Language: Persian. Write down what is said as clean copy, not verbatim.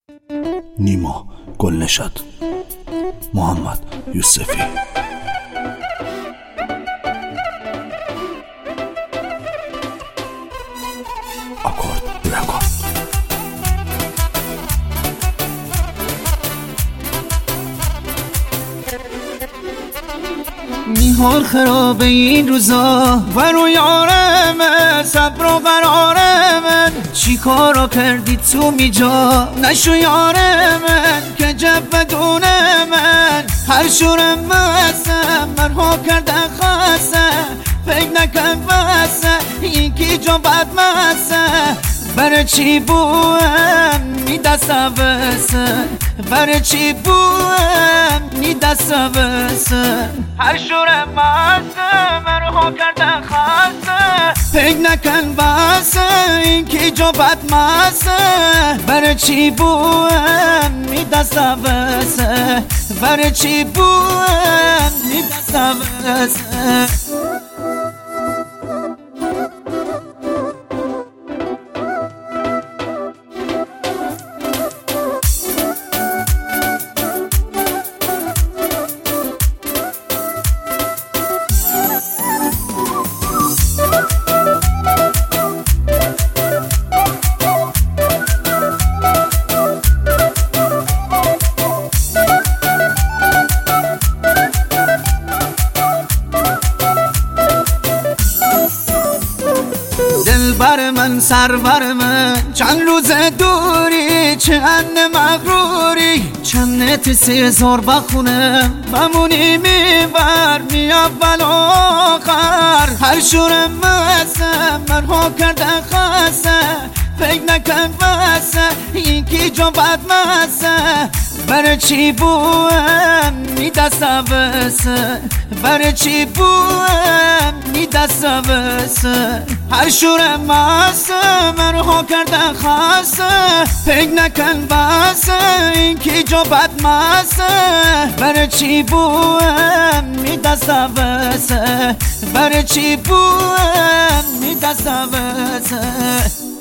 نیما گلنشد، محمد یوسفی. آکورد رکورد. میهار خرابه این روزا و رو یارم صبر و قرار من. چی کارا کردی تو میجا نشو یار من که جب بدون من. هر شورم بسه مرها کرده خسته فکر نکن بسه این کی جا بد مسه. برای چی بوهم می دسته بسن برای چی بوهم می دسته بسن. هر شورم بسه مرها کرده خسته فکر نکن بسه این کی جا بد مسه. برای چی بوهم می دسته بسن برای چی بوهم می دسته بسن. دلبر من سرور من چند روز دوری چند مغروری چند نت 3000 بخونم بمونی میبر می اول آخر. هر شورم بسه مرها کرده خسته فکر نکن بسه این کی جا بد مسه. برای چی بوهم می دسته بسه برای چی بوهم می دسته بسه. هر شورم بسه مرها کرده خسته فکر نکن بسه این کی جا بد مسه. برای چی بوهم می دسته بسه برای چی بوهم می دسته بسه.